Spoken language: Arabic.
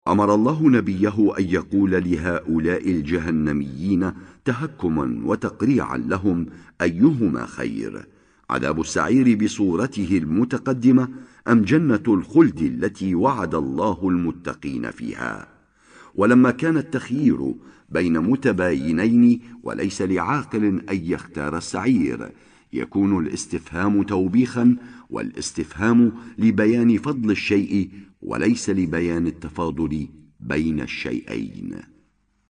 أمر الله نبيه أن يقول لهؤلاء الجهنميين تهكما وتقريعا لهم أيهما خير، عذاب السعير بصورته المتقدمة أم جنة الخلد التي وعد الله المتقين فيها؟ ولما كان التخيير بين متباينين وليس لعاقل أن يختار السعير، يكون الاستفهام توبيخا، والاستفهام لبيان فضل الشيء وليس لبيان التفاضل بين الشيئين.